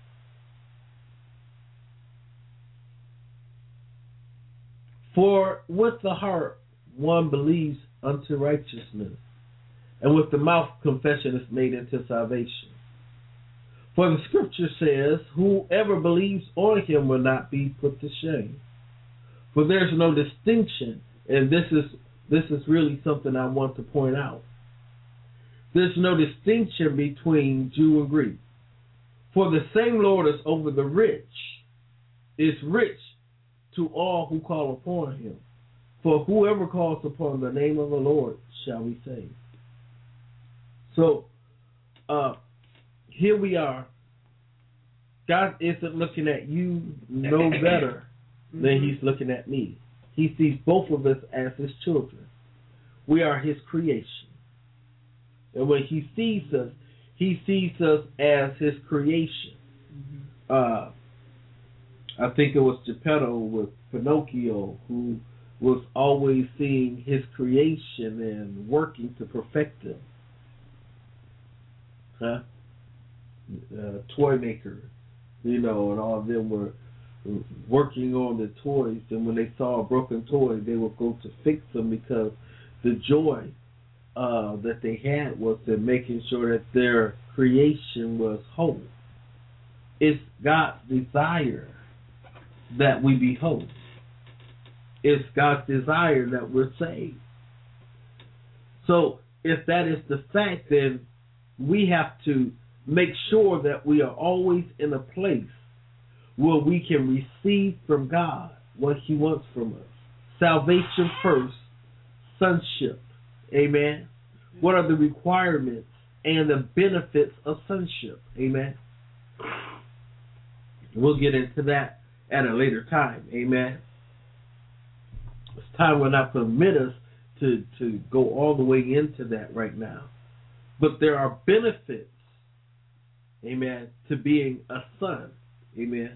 Speaker 3: For with the heart one believes unto righteousness, and with the mouth confession is made into salvation. For the scripture says, whoever believes on him will not be put to shame. For there's no distinction, and this is this is really something I want to point out. There's no distinction between Jew and Greek. For the same Lord is over the rich, is rich to all who call upon him. For whoever calls upon the name of the Lord shall be saved. So, uh, here we are. God isn't looking at you no better than he's looking at me. He sees both of us as his children. We are his creation. And when he sees us, he sees us as his creation. Uh, I think it was Geppetto with Pinocchio who was always seeing his creation and working to perfect them. Huh? Uh, toy maker, you know, and all of them were working on the toys, and when they saw a broken toy, they would go to fix them because the joy uh, that they had was in making sure that their creation was whole. It's God's desire that we be whole. It's God's desire that we're saved. So if that is the fact, then we have to make sure that we are always in a place where we can receive from God what he wants from us. Salvation first, sonship. Amen. What are the requirements and the benefits of sonship? Amen. We'll get into that at a later time. Amen. This time will not permit us to, to go all the way into that right now. But there are benefits, amen, to being a son. Amen.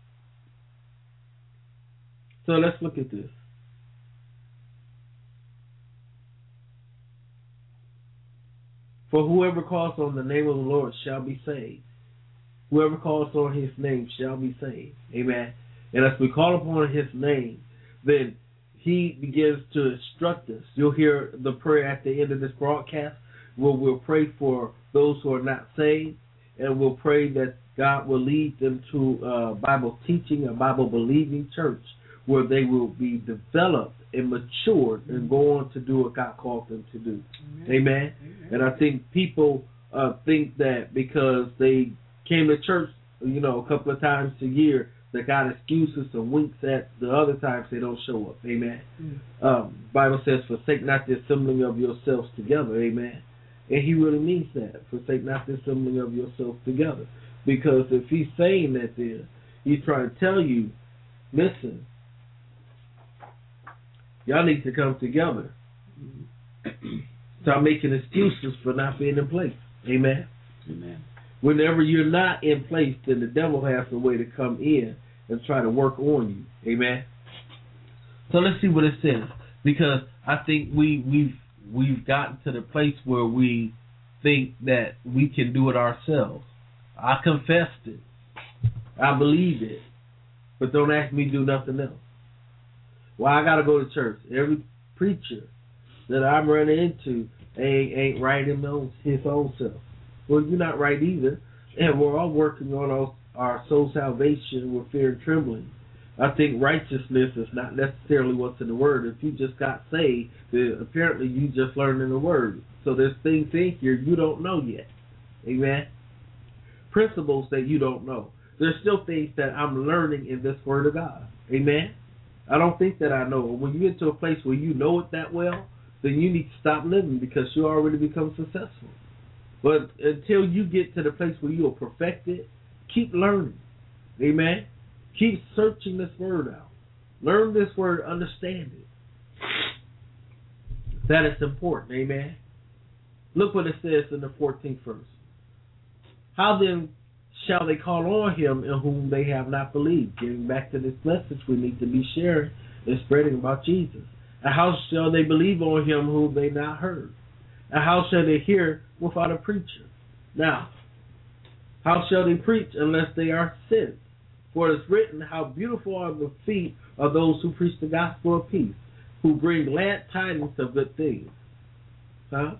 Speaker 3: So let's look at this. For whoever calls on the name of the Lord shall be saved. Whoever calls on his name shall be saved. Amen. And as we call upon his name, then he begins to instruct us. You'll hear the prayer at the end of this broadcast where we'll pray for those who are not saved, and we'll pray that God will lead them to a Bible teaching, a Bible believing church where they will be developed and matured and go on to do what God called them to do. Amen. Amen. Amen. And I think people uh, think that because they came to church, you know, a couple of times a year, that God excuses and winks at the other times they don't show up. Amen. Mm. Um, Bible says, forsake not the assembling of yourselves together. Amen. And he really means that. Forsake not the assembling of yourselves together. Because if he's saying that there, he's trying to tell you, listen, y'all need to come together. Stop making excuses for not being in place. Amen. Amen. Whenever you're not in place, then the devil has a way to come in and try to work on you. Amen. So let's see what it says, because I think we we've we've gotten to the place where we think that we can do it ourselves. I confessed it. I believe it. But don't ask me to do nothing else. Well, I got to go to church. Every preacher that I'm running into ain't, ain't right in his own self. Well, you're not right either. And we're all working on our, our soul salvation with fear and trembling. I think righteousness is not necessarily what's in the Word. If you just got saved, then apparently you just learned in the Word. So there's things in here you don't know yet. Amen? Principles that you don't know. There's still things that I'm learning in this Word of God. Amen? I don't think that I know. When you get to a place where you know it that well, then you need to stop living because you already become successful. But until you get to the place where you are perfected, keep learning. Amen? Keep searching this word out. Learn this word, understand it. That is important, amen. Look what it says in the fourteenth verse. How then shall they call on him in whom they have not believed? Getting back to this message, we need to be sharing and spreading about Jesus. And how shall they believe on him whom they not heard? And how shall they hear without a preacher? Now, how shall they preach unless they are sent? For it is written, how beautiful are the feet of those who preach the gospel of peace, who bring glad tidings of good things. Huh?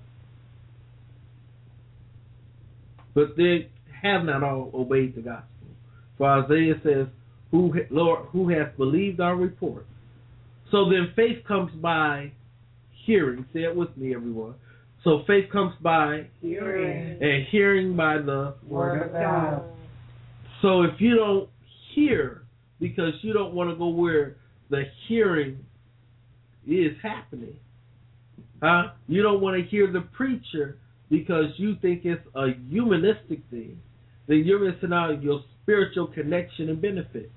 Speaker 3: But they have not all obeyed the gospel. For Isaiah says, "Who, Lord, who hath believed our report?" So then faith comes by hearing. Say it with me, everyone. So faith comes by
Speaker 4: Hearing.
Speaker 3: and hearing by the
Speaker 4: Word of God.
Speaker 3: So if you don't hear because you don't want to go where the hearing is happening, huh? You don't want to hear the preacher because you think it's a humanistic thing, then you're missing out on your spiritual connection and benefit.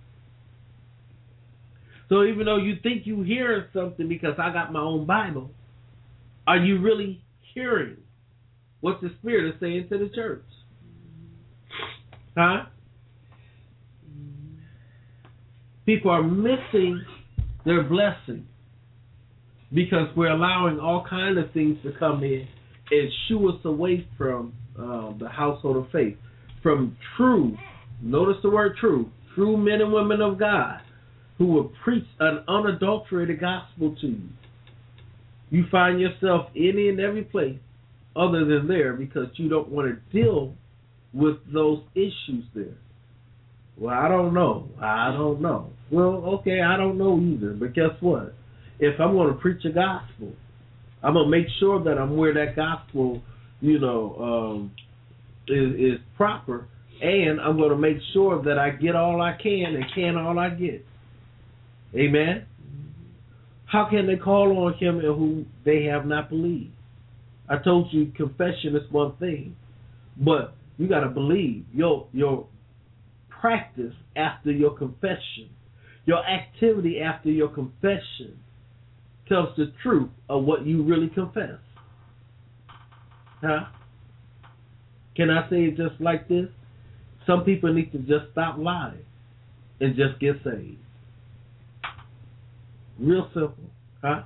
Speaker 3: So even though you think you hear something because I got my own Bible, are you really hearing what the Spirit is saying to the church? Huh? People are missing their blessing because we're allowing all kinds of things to come in and shoo us away from uh, the household of faith, from true, notice the word true, true men and women of God who will preach an unadulterated gospel to you. You find yourself any and every place other than there because you don't want to deal with those issues there. Well, I don't know. I don't know. Well, okay, I don't know either. But guess what? If I'm going to preach a gospel, I'm going to make sure that I'm where that gospel, you know, um, is, is proper. And I'm going to make sure that I get all I can and can all I get. Amen? How can they call on him in whom they have not believed? I told you confession is one thing, but you got to believe. Your your practice after your confession, your activity after your confession tells the truth of what you really confess. Huh? Can I say it just like this? Some people need to just stop lying and just get saved. Real simple. Huh?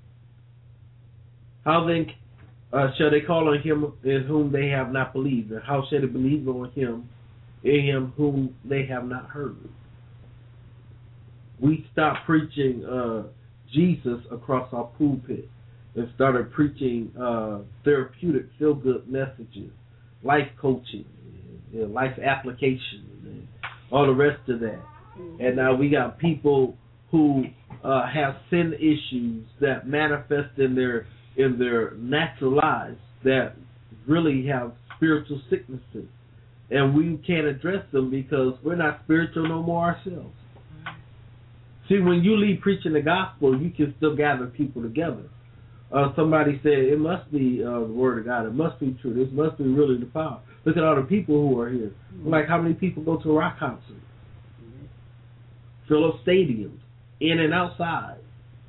Speaker 3: How then uh, shall they call on him in whom they have not believed? And how shall they believe on him in him whom they have not heard? We stopped preaching uh, Jesus across our pulpit and started preaching uh, therapeutic, feel-good messages, life coaching, you know, life application, and all the rest of that. And now we got people who uh, have sin issues that manifest in their in their natural lives that really have spiritual sicknesses, and we can't address them because we're not spiritual no more ourselves. See, when you leave preaching the gospel, you can still gather people together. Uh, somebody said it must be uh, the word of God. It must be true. This must be really the power. Look at all the people who are here. Like how many people go to a rock concert? Fill up stadiums, in and outside.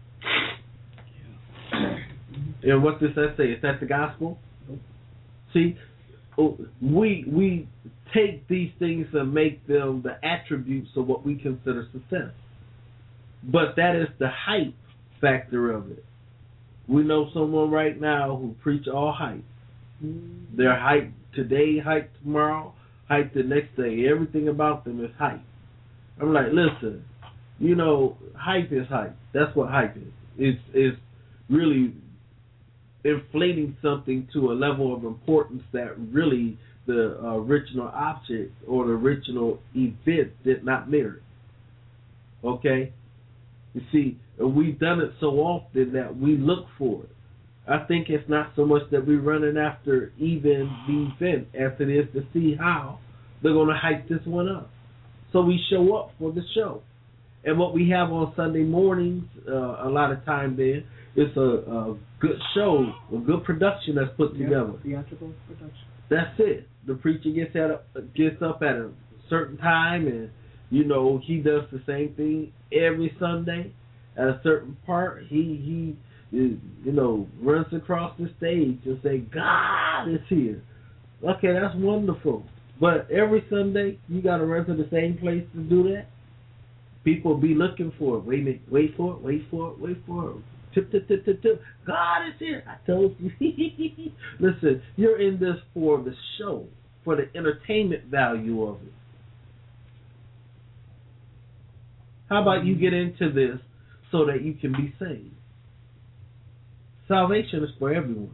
Speaker 3: And what does that say? Is that the gospel? See, we we take these things and make them the attributes of what we consider success. But that is the hype factor of it. We know someone right now who preach all hype. They're hype today, hype tomorrow, hype the next day. Everything about them is hype. I'm like, listen, you know, hype is hype. That's what hype is. It's, it's really inflating something to a level of importance that really the uh, original object or the original event did not merit. Okay? You see, we've done it so often that we look for it. I think it's not so much that we're running after even the event as it is to see how they're going to hype this one up. So we show up for the show. And what we have on Sunday mornings, uh, a lot of time then, it's a, a good show, a good production that's put yeah, together.
Speaker 4: Theatrical production.
Speaker 3: That's it. The preacher gets at a, gets up at a certain time, and you know he does the same thing every Sunday. At a certain part, he he you know, runs across the stage and say, God is here. Okay, that's wonderful. But every Sunday, you got to run to the same place to do that? People be looking for it. Wait a minute. Wait for it. Wait for it. Wait for it. Tip, tip, tip, tip, tip. God is here. I told you. Listen, you're in this for the show, for the entertainment value of it. How about you get into this so that you can be saved? Salvation is for everyone.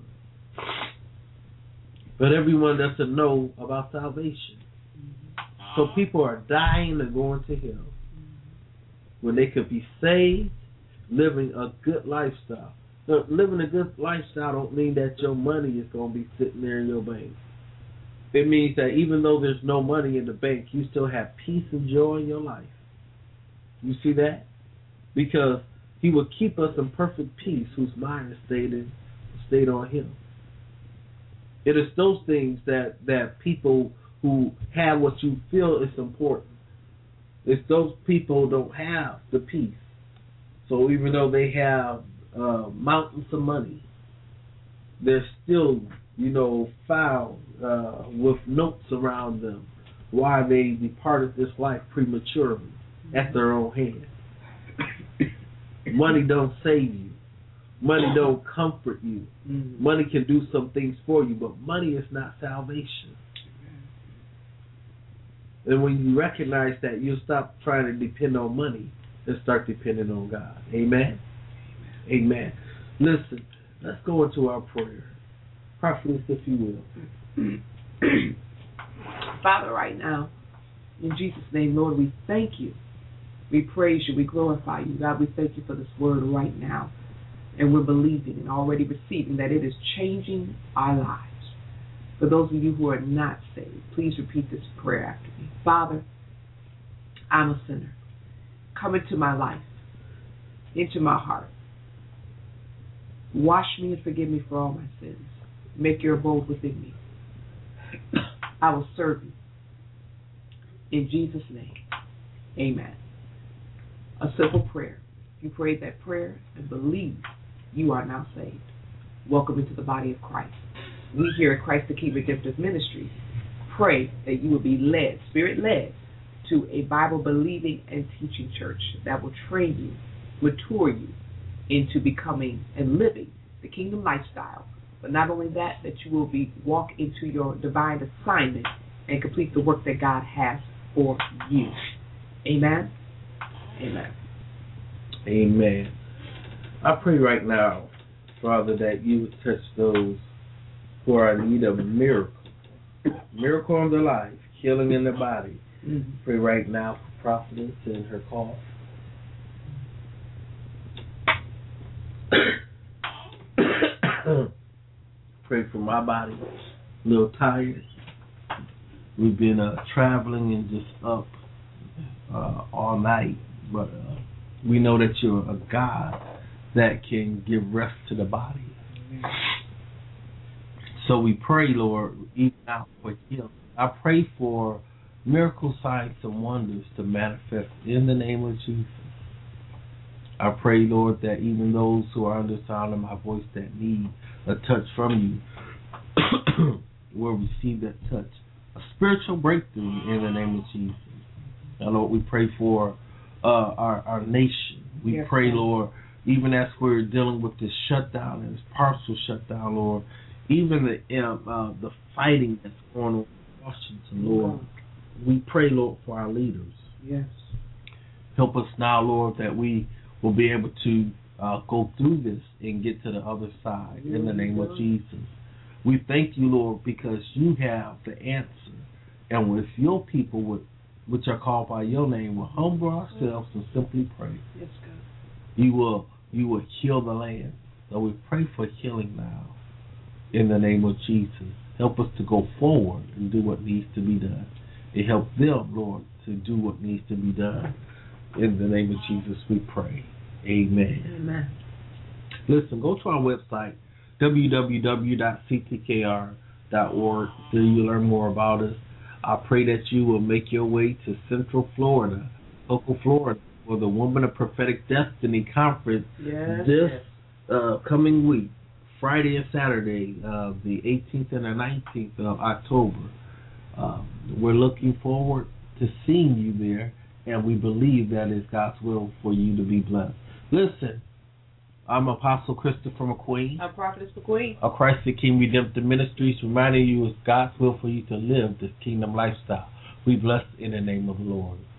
Speaker 3: But everyone doesn't know about salvation. So people are dying and going to hell when they could be saved, living a good lifestyle. Now, living a good lifestyle don't mean that your money is going to be sitting there in your bank. It means that even though there's no money in the bank, you still have peace and joy in your life. You see that? Because he will keep us in perfect peace whose mind is stayed, in, stayed on him. It is those things that, that people who have what you feel is important. It's those people who don't have the peace. So even though they have uh, mountains of money, they're still, you know, found uh, with notes around them why they departed this life prematurely at their own hand. Money don't save you. Money don't comfort you. Mm-hmm. Money can do some things for you, but money is not salvation. And when you recognize that, you'll stop trying to depend on money and start depending on God. Amen? Amen. Listen, let's go into our prayer. Prophetess, if you will.
Speaker 4: Father, right now, in Jesus' name, Lord, we thank you. We praise you. We glorify you. God, we thank you for this word right now. And we're believing and already receiving that it is changing our lives. For those of you who are not saved, please repeat this prayer after me. Father, I'm a sinner. Come into my life, into my heart. Wash me and forgive me for all my sins. Make your abode within me. I will serve you. In Jesus' name, amen. A simple prayer. If you prayed that prayer and believe, you are now saved. Welcome into the body of Christ. We here at Christ the King Redemptive Ministries pray that you will be led, spirit-led, to a Bible-believing and teaching church that will train you, mature you into becoming and living the kingdom lifestyle. But not only that, that you will be walk into your divine assignment and complete the work that God has for you. Amen? Amen.
Speaker 3: Amen. I pray right now, Father, that you would touch those who are in need of a miracle. Miracle in their life, healing in their body. Mm-hmm. Pray right now for Prophetess and her call. Pray for my body. A little tired. We've been uh, traveling and just up uh, all night. But uh, we know that you're a God that can give rest to the body. Amen. So we pray, Lord, even out for healing. I pray for miracle signs and wonders to manifest in the name of Jesus. I pray, Lord, that even those who are under the sound of my voice that need a touch from you will receive that touch. A spiritual breakthrough in the name of Jesus. Now, Lord, we pray for uh, our, our nation. We yes, pray, Lord, even as we're dealing with this shutdown and this partial shutdown, Lord, even the uh, the fighting that's going on in Washington, Lord, we pray, Lord, for our leaders.
Speaker 4: Yes.
Speaker 3: Help us now, Lord, that we will be able to uh, go through this and get to the other side yes, in the name Lord. of Jesus. We thank you, Lord, because you have the answer. And with your people, with, which are called by your name, will humble ourselves and simply pray.
Speaker 4: Yes, God.
Speaker 3: You will, you will heal the land. So we pray for healing now in the name of Jesus. Help us to go forward and do what needs to be done. And help them, Lord, to do what needs to be done. In the name of Jesus, we pray. Amen.
Speaker 4: Amen.
Speaker 3: Listen, go to our website, w w w dot c t k r dot org. There you learn more about us. I pray that you will make your way to Central Florida, local Florida, for the Woman of Prophetic Destiny Conference
Speaker 4: yes,
Speaker 3: this
Speaker 4: yes.
Speaker 3: uh, coming week, Friday and Saturday, uh, the eighteenth and the nineteenth of October. Uh, we're looking forward to seeing you there, and we believe that it's God's will for you to be blessed. Listen, I'm Apostle Christopher McQueen.
Speaker 4: I'm Prophetess McQueen.
Speaker 3: Of Christ the King Redemptive Ministries, reminding you it's God's will for you to live this kingdom lifestyle. We bless in the name of the Lord.